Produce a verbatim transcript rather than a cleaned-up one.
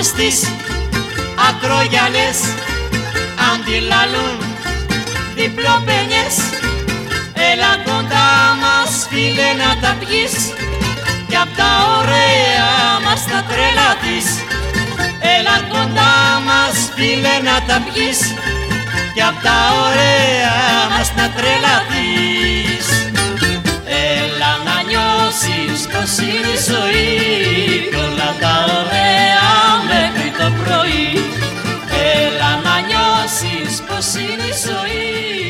αυτές τις ακρογιαλιές αντιλαλούν διπλοπενιές. Έλα κοντά μας φίλε να τα πιείς κι απ' τα ωραία μας τα τρέλα της. Έλα κοντά μας φίλε να τα πιείς κι απ' τα ωραία μας τα τρέλα της. Έλα να νιώσεις πως είναι η ζωή κι όλα τα ωραία μέχρι το πρωί. Έλα να νιώσεις πως είναι η ζωή.